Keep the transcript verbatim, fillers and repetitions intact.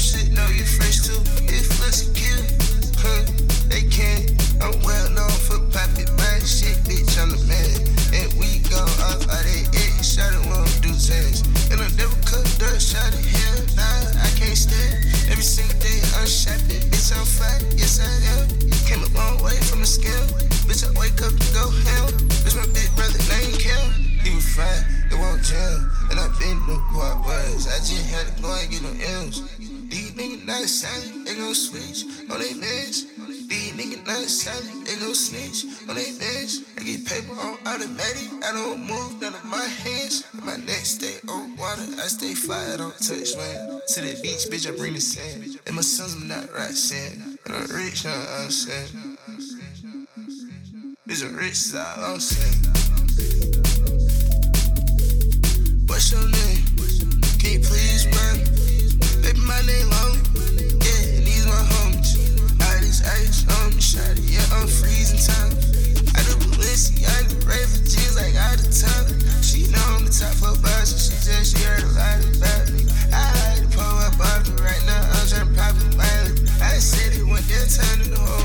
should know you fresh too. It looks cute, huh? They can't. I'm well known for poppin' my shit, bitch. I'm the man. And we go off all they eight. Shot it, won't do tens. And I never cut dirt, shot it here. Nah, I can't stand. Every single day I'm shopping, bitch. I'm fat, yes I am. Came a long way from the scale. Bitch, I wake up and go ham. Bitch, my big brother name Cam. He was fine, it won't jam. And I been knew who I was. I just had to go and get no M's. These niggas not silent, they gon' switch on they mans. These niggas not silent, they gon' snitch on they mans. I get paper on automatic, I don't move none of my hands. My neck stay on water, I stay fly, I don't touch land. To the beach, bitch, I bring the sand. And my sons, I'm not right sand. And I'm rich, now I'm saying. Bitch, I'm rich, so I'm saying. What's your name? Can you please run? Baby, my name long. Yeah, and these my homies. All this ice on me, shawty. Yeah, I'm freezing time. I do Balenciaga, Raven jeans like all the time. She know I'm the top for boss, and she just she heard a lot about me. I had to pull my bottle right now. I'm trying to pop it violent. I said it went down, time to the whole.